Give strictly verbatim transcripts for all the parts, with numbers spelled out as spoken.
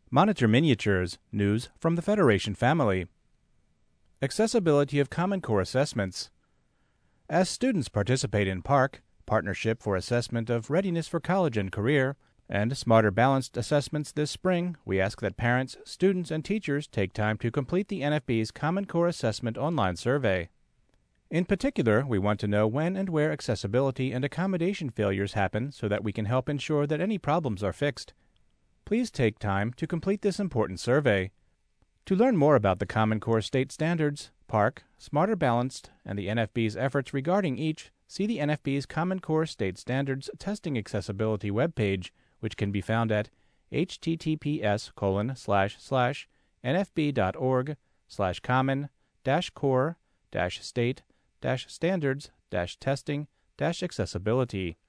Monitor Miniatures, news from the Federation family. Accessibility of Common Core assessments. As students participate in PARC, Partnership for Assessment of Readiness for College and Career, and Smarter Balanced assessments this spring, we ask that parents, students, and teachers take time to complete the N F B's Common Core Assessment online survey. In particular, we want to know when and where accessibility and accommodation failures happen so that we can help ensure that any problems are fixed. Please take time to complete this important survey. To learn more about the Common Core State Standards, PARC, Smarter Balanced, and the N F B's efforts regarding each, see the N F B's Common Core State Standards Testing Accessibility webpage, which can be found at https colon slash slash nfb.org slash common dash core dash state dash standards dash testing dash accessibility.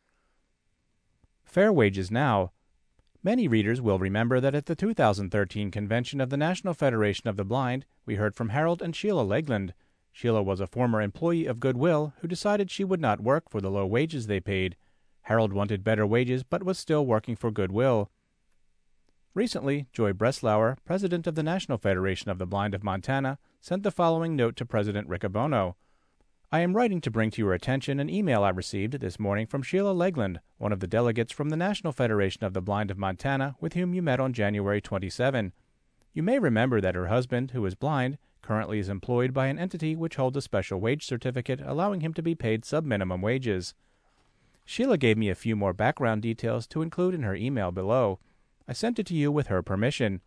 Fair wages now. Many readers will remember that at the two thousand thirteen convention of the National Federation of the Blind, we heard from Harold and Sheila Legland. Sheila was a former employee of Goodwill who decided she would not work for the low wages they paid. Harold wanted better wages but was still working for Goodwill. Recently, Joy Breslauer, president of the National Federation of the Blind of Montana, sent the following note to President Riccobono. I am writing to bring to your attention an email I received this morning from Sheila Legland, one of the delegates from the National Federation of the Blind of Montana, with whom you met on January twenty-seventh. You may remember that her husband, who is blind, currently is employed by an entity which holds a special wage certificate allowing him to be paid sub-minimum wages. Sheila gave me a few more background details to include in her email below. I sent it to you with her permission.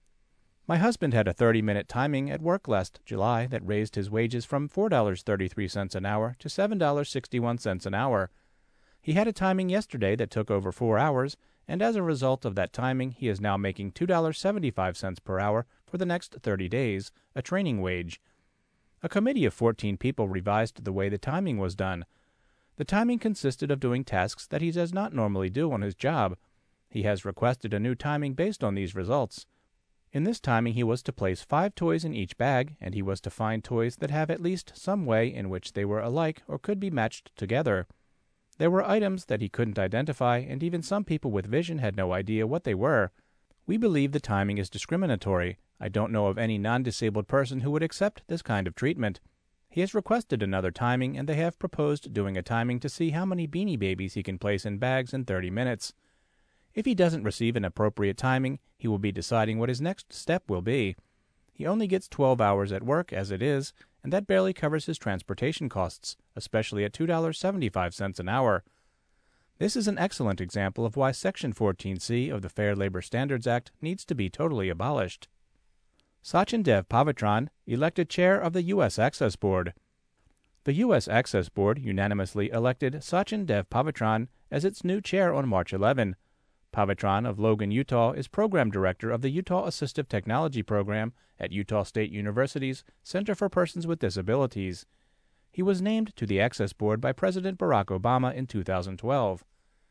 My husband had a thirty-minute timing at work last July that raised his wages from four dollars and thirty-three cents an hour to seven dollars and sixty-one cents an hour. He had a timing yesterday that took over four hours, and as a result of that timing, he is now making two dollars and seventy-five cents per hour for the next thirty days, a training wage. A committee of fourteen people revised the way the timing was done. The timing consisted of doing tasks that he does not normally do on his job. He has requested a new timing based on these results. In this timing, he was to place five toys in each bag, and he was to find toys that have at least some way in which they were alike or could be matched together. There were items that he couldn't identify, and even some people with vision had no idea what they were. We believe the timing is discriminatory. I don't know of any non-disabled person who would accept this kind of treatment. He has requested another timing, and they have proposed doing a timing to see how many Beanie Babies he can place in bags in thirty minutes. If he doesn't receive an appropriate timing, he will be deciding what his next step will be. He only gets twelve hours at work as it is, and that barely covers his transportation costs, especially at two dollars and seventy-five cents an hour. This is an excellent example of why Section fourteen C of the Fair Labor Standards Act needs to be totally abolished. Sachin Dev Pavitran, elected chair of the U S Access Board. The U S Access Board unanimously elected Sachin Dev Pavitran as its new chair on March eleventh. Pavitran of Logan, Utah, is program director of the Utah Assistive Technology Program at Utah State University's Center for Persons with Disabilities. He was named to the Access Board by President Barack Obama in two thousand twelve.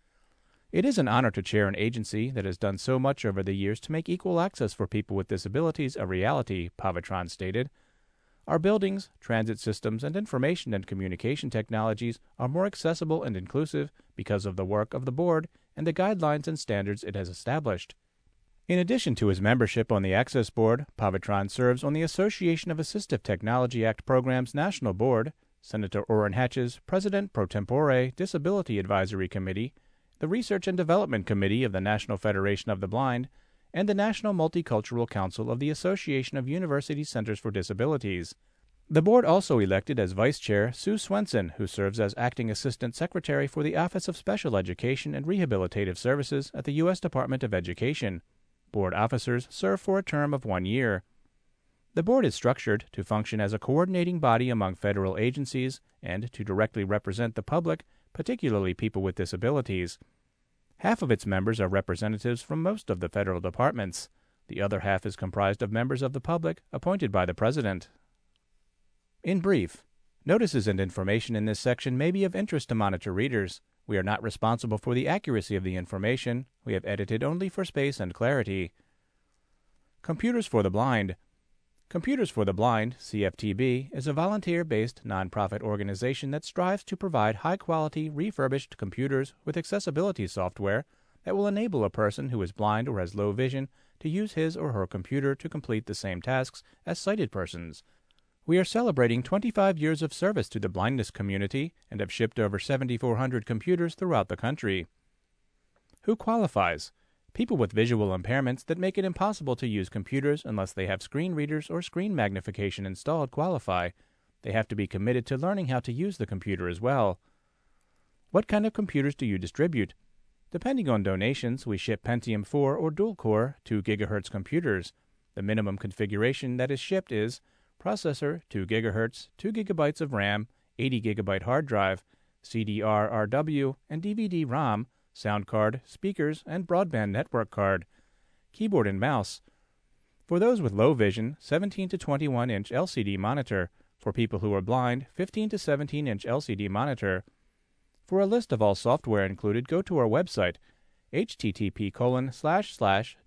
It is an honor to chair an agency that has done so much over the years to make equal access for people with disabilities a reality, Pavitran stated. Our buildings, transit systems, and information and communication technologies are more accessible and inclusive because of the work of the board and the guidelines and standards it has established. In addition to his membership on the Access Board, Pavitran serves on the Association of Assistive Technology Act Program's National Board, Senator Orrin Hatch's President Pro Tempore Disability Advisory Committee, the Research and Development Committee of the National Federation of the Blind, and the National Multicultural Council of the Association of University Centers for Disabilities. The board also elected as vice chair Sue Swenson, who serves as acting assistant secretary for the Office of Special Education and Rehabilitative Services at the U S Department of Education. Board officers serve for a term of one year. The board is structured to function as a coordinating body among federal agencies and to directly represent the public, particularly people with disabilities. Half of its members are representatives from most of the federal departments. The other half is comprised of members of the public appointed by the president. In brief, notices and information in this section may be of interest to Monitor readers. We are not responsible for the accuracy of the information. We have edited only for space and clarity. Computers for the Blind. Computers for the Blind, C F T B, is a volunteer-based nonprofit organization that strives to provide high-quality, refurbished computers with accessibility software that will enable a person who is blind or has low vision to use his or her computer to complete the same tasks as sighted persons. We are celebrating twenty-five years of service to the blindness community and have shipped over seventy-four hundred computers throughout the country. Who qualifies? People with visual impairments that make it impossible to use computers unless they have screen readers or screen magnification installed qualify. They have to be committed to learning how to use the computer as well. What kind of computers do you distribute? Depending on donations, we ship Pentium four or dual-core two gigahertz computers. The minimum configuration that is shipped is processor, two gigahertz, two gigabytes of RAM, eighty gigabyte hard drive, C D R R W, and D V D ROM, sound card, speakers, and broadband network card. Keyboard and mouse. For those with low vision, seventeen to twenty-one inch L C D monitor. For people who are blind, fifteen to seventeen inch L C D monitor. For a list of all software included, go to our website, http colon slash slash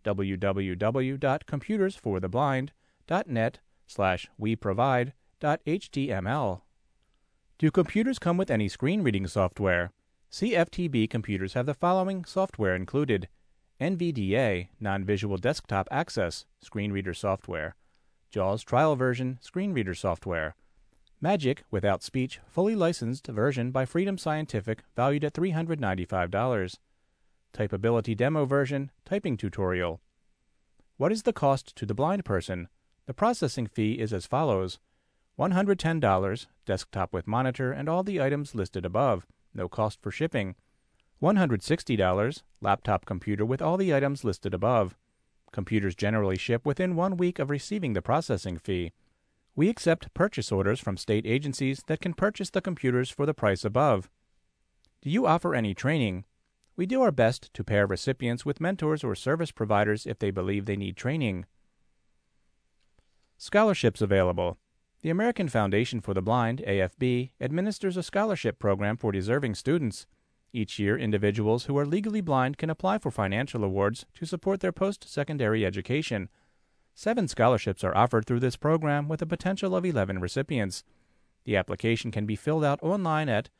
www.computersfortheblind.net slash weprovide.html. Do computers come with any screen reading software? C F T B computers have the following software included: N V D A, Non-Visual Desktop Access, screen reader software; JAWS Trial Version, screen reader software; Magic Without Speech, fully licensed version by Freedom Scientific, valued at three hundred ninety-five dollars; Typability Demo Version, typing tutorial. What is the cost to the blind person? The processing fee is as follows: one hundred ten dollars, desktop with monitor and all the items listed above, no cost for shipping. one hundred sixty dollars, laptop computer with all the items listed above. Computers generally ship within one week of receiving the processing fee. We accept purchase orders from state agencies that can purchase the computers for the price above. Do you offer any training? We do our best to pair recipients with mentors or service providers if they believe they need training. Scholarships available. The American Foundation for the Blind, A F B, administers a scholarship program for deserving students. Each year, individuals who are legally blind can apply for financial awards to support their post-secondary education. Seven scholarships are offered through this program with a potential of eleven recipients. The application can be filled out online at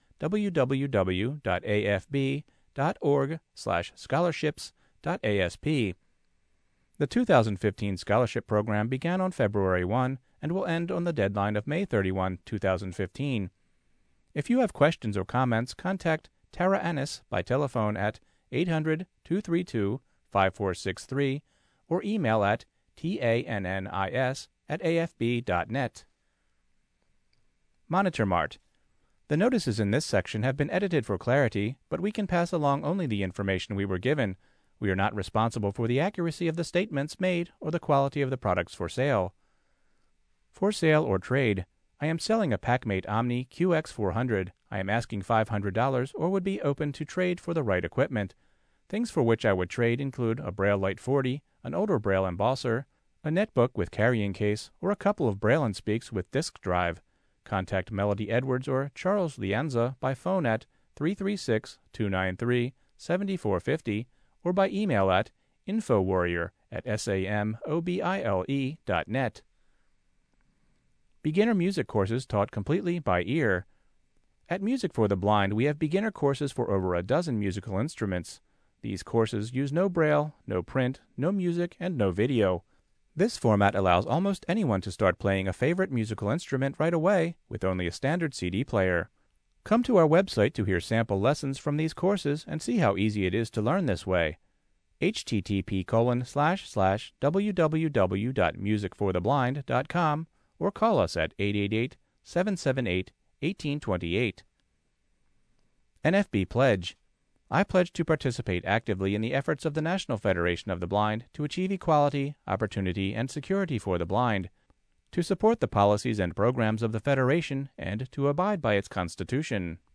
www.afb.org slash scholarships.asp. The two thousand fifteen scholarship program began on February first and will end on the deadline of May thirty-first, two thousand fifteen. If you have questions or comments, contact Tara Annis by telephone at eight hundred, two three two, five four six three or email at tannis at afb.net. Monitor Mart. The notices in this section have been edited for clarity, but we can pass along only the information we were given. We are not responsible for the accuracy of the statements made or the quality of the products for sale. For sale or trade. I am selling a PackMate Omni Q X four hundred. I am asking five hundred dollars or would be open to trade for the right equipment. Things for which I would trade include a Braille Light forty, an older Braille embosser, a netbook with carrying case, or a couple of Braille and Speaks with disk drive. Contact Melody Edwards or Charles Lianza by phone at three three six, two nine three, seven four five zero or by email at infowarrior at samobile dot net. Beginner music courses taught completely by ear. At Music for the Blind, we have beginner courses for over a dozen musical instruments. These courses use no Braille, no print, no music, and no video. This format allows almost anyone to start playing a favorite musical instrument right away with only a standard C D player. Come to our website to hear sample lessons from these courses and see how easy it is to learn this way. http colon slash slash www.musicfortheblind.com or call us at eight eight eight, seven seven eight, one eight two eight. N F B Pledge. I pledge to participate actively in the efforts of the National Federation of the Blind to achieve equality, opportunity, and security for the blind, to support the policies and programs of the Federation, and to abide by its Constitution.